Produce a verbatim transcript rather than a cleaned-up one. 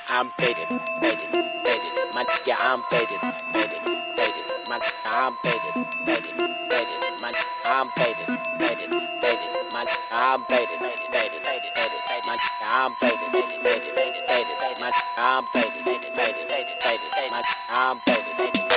I'm faded, faded, faded. My nigga, I'm faded, faded, faded. My nigga, I'm faded, faded, faded. My nigga, I'm faded, faded, faded. My nigga, I'm faded, faded, faded, faded, faded. My nigga, I'm faded, faded, faded, faded, faded. My nigga, I'm faded, faded, faded, faded, faded. My nigga, I'm faded, faded.